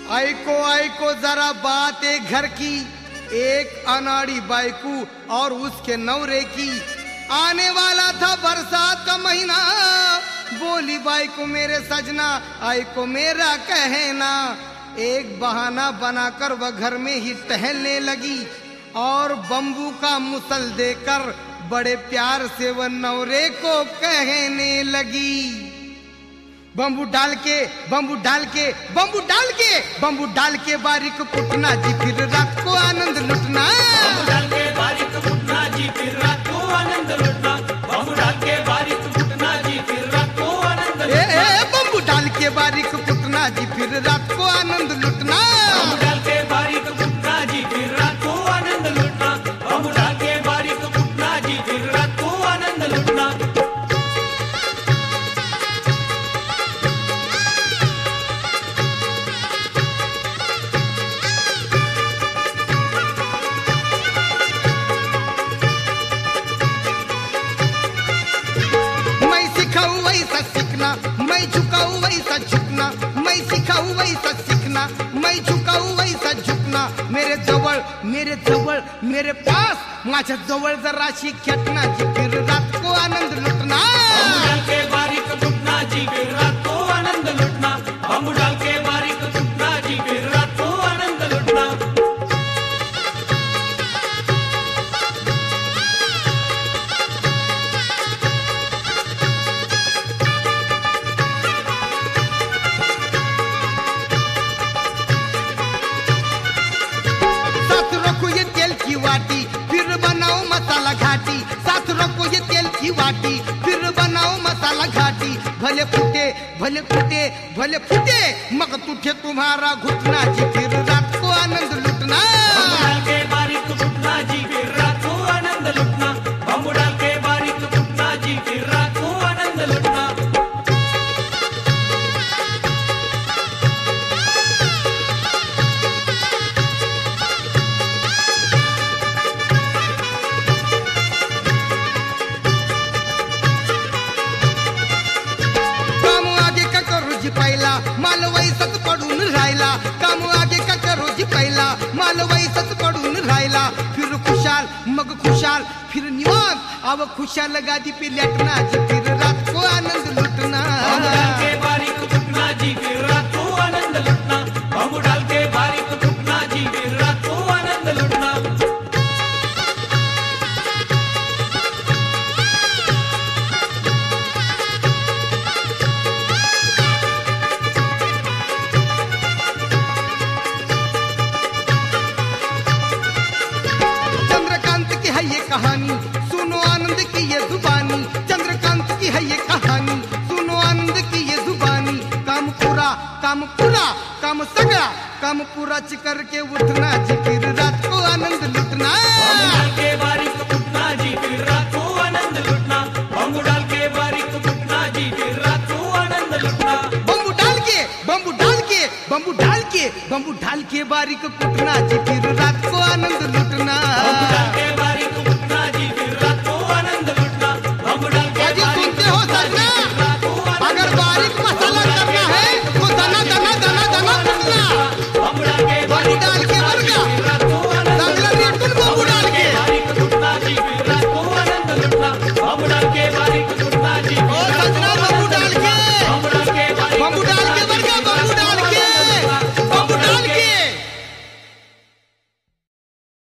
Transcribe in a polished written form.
आइको जरा बात एक घर की, एक अनाड़ी बाइकू और उसके नवरे की। आने वाला था बरसात का महीना, बोली बाइकू मेरे सजना आइको मेरा कहना। एक बहाना बनाकर वह घर में ही टहलने लगी और बम्बू का मुसल देकर बड़े प्यार से वह नवरे को कहने लगी। बम्बू डाल के बम्बू डाल के बम्बू डाल के बम्बू डाल के बारीक कुटना जी, फिर रात को आनंद लुटना। बम्बू डाल के बारीक कुटना जी, फिर रात को आनंद लुटना। बम्बू डाल के बारीक कुटना जी, फिर रात को आनंद लुटना। बम्बू डाल के बारीक कुटना जी, फिर रात को आनंद लुटना। बम्बू डाल के बारीक कुटना जी, फिर रात को आनंद लुटना। बम्बू डाल के बारीक कुटना जी, फिर रात को आनंद लुटना। वैसा सीखना, मैं झुकाऊं वैसा झुकना। मैं सिखाऊं वैसा सीखना, मैं झुकाऊं वैसा झुकना। मेरे जवळ मेरे पास माझ्या जवळ जराशी खेटना जी, फिर रात को आनंद लुटना। बम्बू डाल के बारीक कुटना जी, फिर रात को आनंद लुटना। बम्बू डाल के बारीक कुटना जी, फिर रात को आनंद लुटना। वाटी फिर बनाओ मसाला घाटी, साथ रखो ये तेल की वाटी फिर बनाओ मसाला घाटी। भले फूटे मग तुझे तुम्हारा घुटना जी, फिर रात को आनंद लुटना। बम्बू डाल के बारीक कुटना जी, फिर रात को आनंद लुटना। बम्बू डाल के बारीक कुटना जी, फिर रात को आनंद लुटना। पहिला माल वैसच पडून राहिला, काम आगे का करो जी पहिला माल वैसच पडून राहिला। फिर खुशाल मग खुशाल फिर निवांत, अब खुशाल गादी पे लेटना जी, फिर रात को आनंद लुटना। बम्बू डाल के बारीक कुटना जी, फिर रात को आनंद लुटना। बम्बू डाल के बारीक कुटना जी, फिर रात को आनंद लुटना। कहानी सुनो आनंद की ये जुबानी, चंद्रकांत की है ये कहानी सुनो आनंद की ये जुबानी। काम सगळा काम पूरा चिकर के उठना जी, फिर रात को आनंद लुटना। बम्बू डाल के बारीक कुटना जी, फिर रात को आनंद लुटना। बम्बू डाल के बारीक कुटना जी, फिर रात को आनंद लुटना। बम्बू डाल के बारीक कुटना जी, फिर